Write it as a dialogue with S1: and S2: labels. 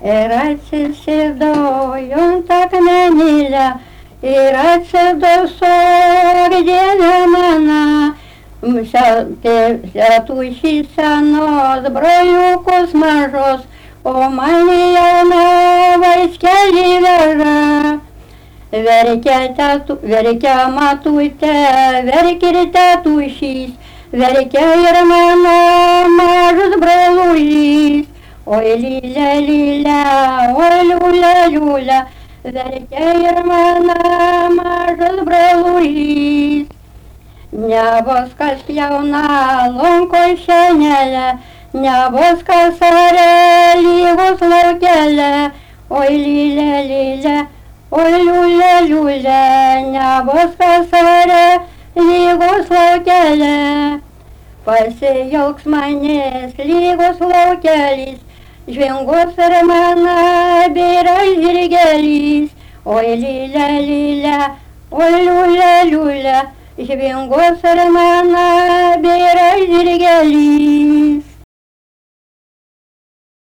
S1: Ir atsisėdojom takmenėlę, ir atsido sordinė mana. Tėtušį senos broliukus mažos, o mane jauna vaikelį veža. Verkia matutė, verkia ir tėtušys, verkia ir mano mažas brolužys. Oi lilė, lilė, oi liulė, liulė, verkia ir mano mažas brolužys. Nebus kas jauna lonko šienelė, nebus kas arė lygus laukelė. Oi lilė, lilė, oi liulė, liulė, nebus kas arė lygus laukelė. Pasiilgs manęs lygus laukelis, žvingus ir mano byra žirgelis. Oi lilė, lilė, oi liulė, liulė, žvingus ir mano byra